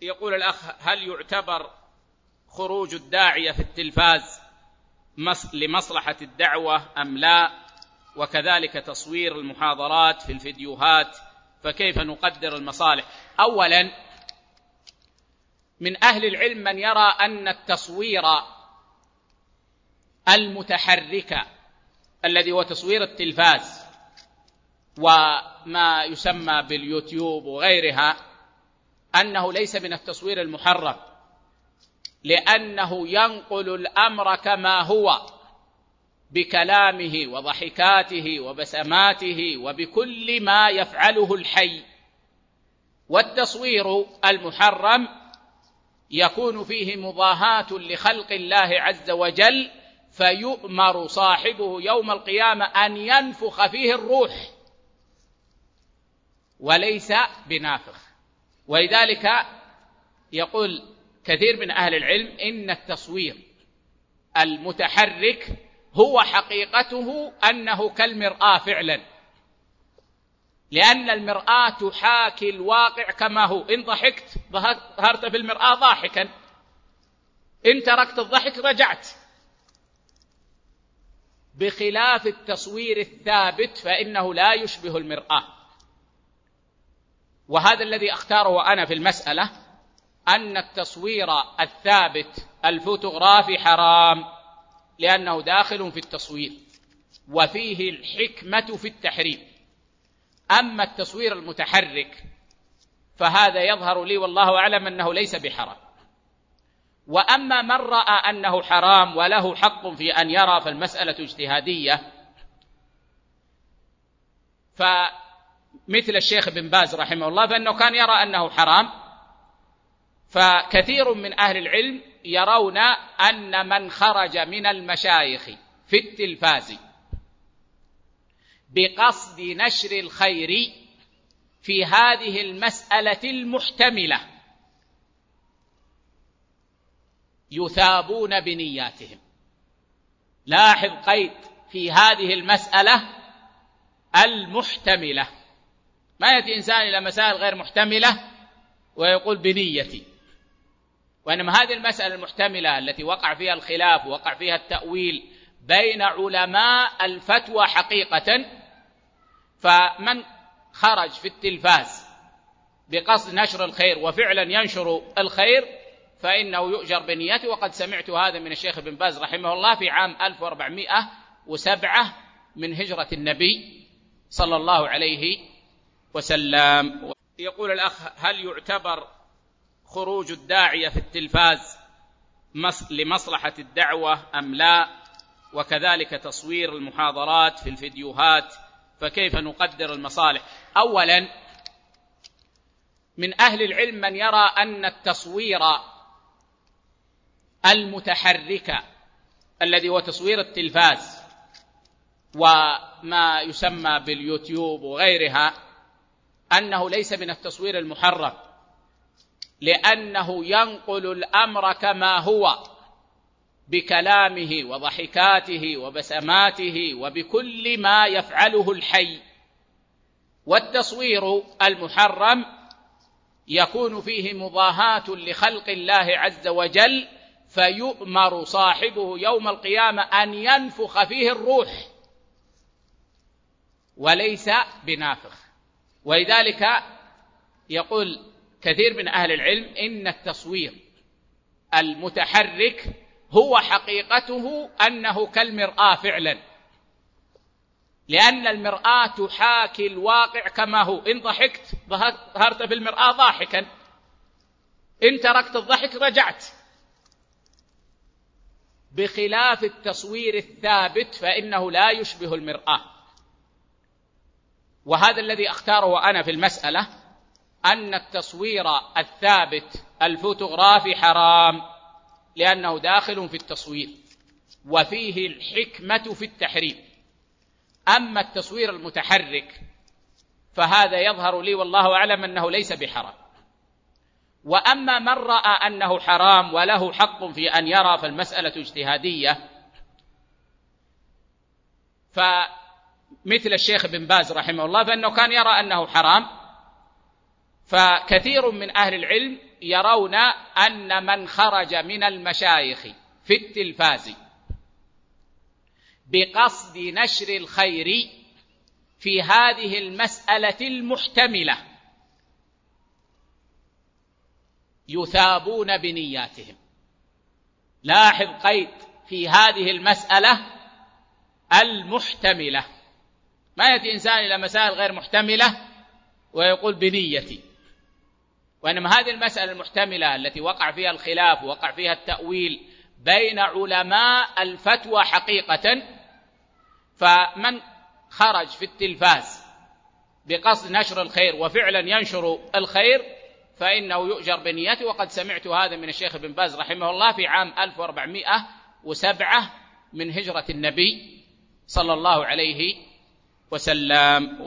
يقول الأخ: هل يعتبر خروج الداعية في التلفاز لمصلحة الدعوة أم لا؟ وكذلك تصوير المحاضرات في الفيديوهات، فكيف نقدر المصالح؟ أولا، من أهل العلم من يرى أن التصوير المتحرك الذي هو تصوير التلفاز وما يسمى باليوتيوب وغيرها أنه ليس من التصوير المحرم، لأنه ينقل الأمر كما هو بكلامه وضحكاته وبسماته وبكل ما يفعله الحي. والتصوير المحرم يكون فيه مضاهاة لخلق الله عز وجل، فيؤمر صاحبه يوم القيامة أن ينفخ فيه الروح وليس بنافخ. ولذلك يقول كثير من أهل العلم إن التصوير المتحرك هو حقيقته أنه كالمرآة فعلا، لأن المرآة تحاكي الواقع كما هو. إن ضحكت ظهرت في المرآة ضاحكا، إن تركت الضحك رجعت، بخلاف التصوير الثابت فإنه لا يشبه المرآة. وهذا الذي أختاره أنا في المسألة، أن التصوير الثابت الفوتوغرافي حرام، لأنه داخل في التصوير وفيه الحكمة في التحريم. أما التصوير المتحرك فهذا يظهر لي والله أعلم أنه ليس بحرام. وأما من رأى أنه حرام وله حق في أن يرى فالمسألة اجتهادية، فمثل الشيخ بن باز رحمه الله فإنه كان يرى أنه حرام. فكثير من أهل العلم يرون أن من خرج من المشايخ في التلفاز بقصد نشر الخير في هذه المسألة المحتملة يثابون بنياتهم. لاحظ قيد في هذه المسألة المحتملة، ما يأتي إنسان إلى مسائل غير محتملة ويقول بنيتي، وإنما هذه المسألة المحتملة التي وقع فيها الخلاف ووقع فيها التأويل بين علماء الفتوى حقيقة. فمن خرج في التلفاز بقصد نشر الخير وفعلا ينشر الخير فإنه يؤجر بنيته. وقد سمعت هذا من الشيخ بن باز رحمه الله في عام 1407 من هجرة النبي صلى الله عليه وسلم. يقول الأخ: هل يعتبر خروج الداعية في التلفاز لمصلحة الدعوة أم لا؟ وكذلك تصوير المحاضرات في الفيديوهات، فكيف نقدر المصالح؟ أولا، من أهل العلم من يرى أن التصوير المتحرك الذي هو تصوير التلفاز وما يسمى باليوتيوب وغيرها أنه ليس من التصوير المحرم، لأنه ينقل الأمر كما هو بكلامه وضحكاته وبسماته وبكل ما يفعله الحي. والتصوير المحرم يكون فيه مضاهاة لخلق الله عز وجل، فيؤمر صاحبه يوم القيامة أن ينفخ فيه الروح وليس بنافخ. ولذلك يقول كثير من أهل العلم إن التصوير المتحرك هو حقيقته أنه كالمرآة فعلا، لأن المرآة تحاكي الواقع كما هو. إن ضحكت ظهرت في المرآة ضاحكا، إن تركت الضحك رجعت، بخلاف التصوير الثابت فإنه لا يشبه المرآة. وهذا الذي أختاره أنا في المسألة، أن التصوير الثابت الفوتوغرافي حرام، لأنه داخل في التصوير وفيه الحكمة في التحريم. أما التصوير المتحرك فهذا يظهر لي والله أعلم أنه ليس بحرام. وأما من رأى أنه حرام وله حق في أن يرى فالمسألة اجتهادية، فمثل الشيخ بن باز رحمه الله فإنه كان يرى أنه حرام. فكثير من أهل العلم يرون أن من خرج من المشايخ في التلفاز بقصد نشر الخير في هذه المسألة المحتملة يثابون بنياتهم. لاحظ قيد في هذه المسألة المحتملة، ما يأتي إنسان إلى مسائل غير محتملة ويقول بنيتي، وإنما هذه المسألة المحتملة التي وقع فيها الخلاف ووقع فيها التأويل بين علماء الفتوى حقيقة، فمن خرج في التلفاز بقصد نشر الخير وفعلا ينشر الخير فإنه يؤجر بنيته. وقد سمعت هذا من الشيخ ابن باز رحمه الله في عام 1407 من هجرة النبي صلى الله عليه وسلم.